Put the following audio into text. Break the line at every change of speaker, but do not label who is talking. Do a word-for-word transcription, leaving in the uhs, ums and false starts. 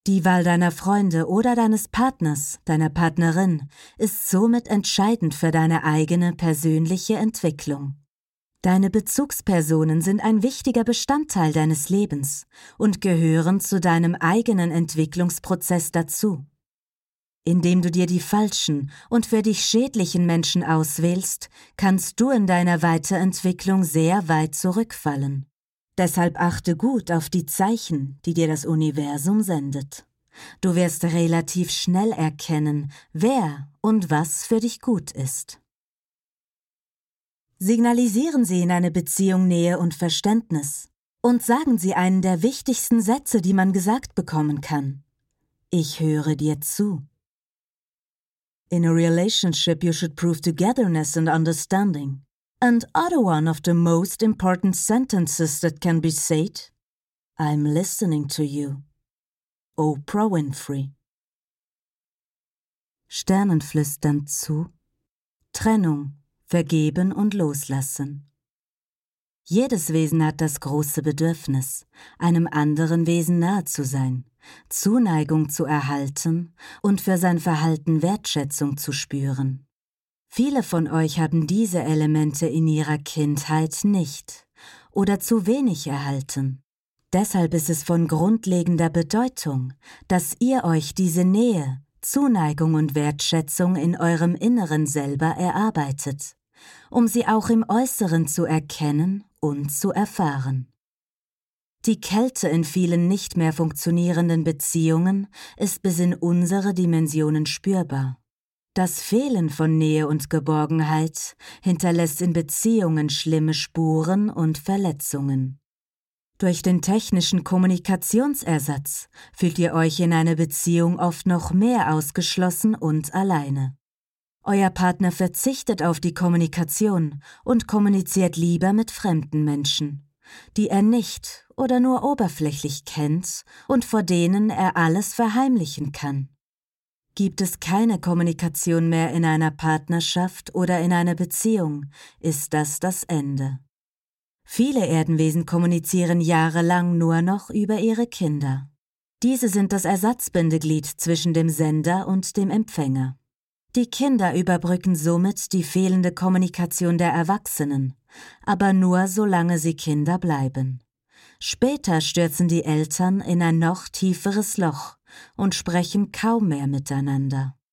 Die Wahl deiner Freunde oder deines Partners, deiner Partnerin, ist somit entscheidend für deine eigene persönliche Entwicklung. Deine Bezugspersonen sind ein wichtiger Bestandteil deines Lebens und gehören zu deinem eigenen Entwicklungsprozess dazu. Indem du dir die falschen und für dich schädlichen Menschen auswählst, kannst du in deiner Weiterentwicklung sehr weit zurückfallen. Deshalb achte gut auf die Zeichen, die dir das Universum sendet. Du wirst relativ schnell erkennen, wer und was für dich gut ist. Signalisieren Sie in einer Beziehung Nähe und Verständnis und sagen Sie einen der wichtigsten Sätze, die man gesagt bekommen kann. Ich höre dir zu. In a relationship you should prove togetherness and understanding. And other one of the most important sentences that can be said, I'm listening to you. Oprah Winfrey. Sternenflüsternd zu. Trennung, vergeben und loslassen. Jedes Wesen hat das große Bedürfnis, einem anderen Wesen nahe zu sein, Zuneigung zu erhalten und für sein Verhalten Wertschätzung zu spüren. Viele von euch haben diese Elemente in ihrer Kindheit nicht oder zu wenig erhalten. Deshalb ist es von grundlegender Bedeutung, dass ihr euch diese Nähe, Zuneigung und Wertschätzung in eurem Inneren selber erarbeitet, um sie auch im Äußeren zu erkennen und zu erfahren. Die Kälte in vielen nicht mehr funktionierenden Beziehungen ist bis in unsere Dimensionen spürbar. Das Fehlen von Nähe und Geborgenheit hinterlässt in Beziehungen schlimme Spuren und Verletzungen. Durch den technischen Kommunikationsersatz fühlt ihr euch in einer Beziehung oft noch mehr ausgeschlossen und alleine. Euer Partner verzichtet auf die Kommunikation und kommuniziert lieber mit fremden Menschen, die er nicht oder nur oberflächlich kennt und vor denen er alles verheimlichen kann. Gibt es keine Kommunikation mehr in einer Partnerschaft oder in einer Beziehung, ist das das Ende. Viele Erdenwesen kommunizieren jahrelang nur noch über ihre Kinder. Diese sind das Ersatzbindeglied zwischen dem Sender und dem Empfänger. Die Kinder überbrücken somit die fehlende Kommunikation der Erwachsenen, aber nur solange sie Kinder bleiben. Später stürzen die Eltern in ein noch tieferes Loch und sprechen kaum mehr miteinander.